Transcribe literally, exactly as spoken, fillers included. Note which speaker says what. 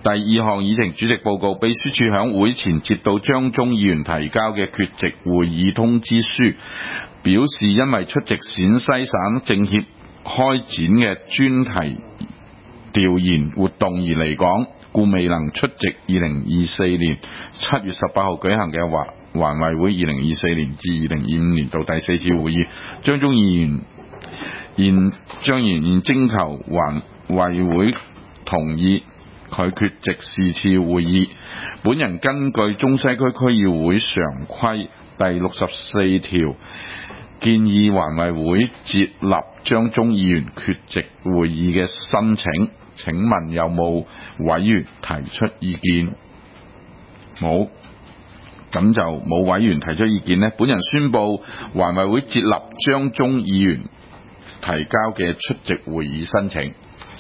Speaker 1: 第二項議程主席報告，秘書處響會前接到張忠議員提交嘅缺席會議通知書，表示因為出席陝西省政協開展嘅專題調研活動而離港，故未能出席二零二四年七月十八號舉行嘅環環委會二零二四年至二零二五年度第四次會議。張忠議員現張議員現徵求環委會同意佢缺席是次會議。本人根據中西區區議會常規第六十四條，建議環委會接納張忠議員缺席會議嘅申請。請問有冇委員提出意見？冇，咁就冇委員提出意見呢。本人宣布環委會接納張忠議員提交嘅出席會議申請。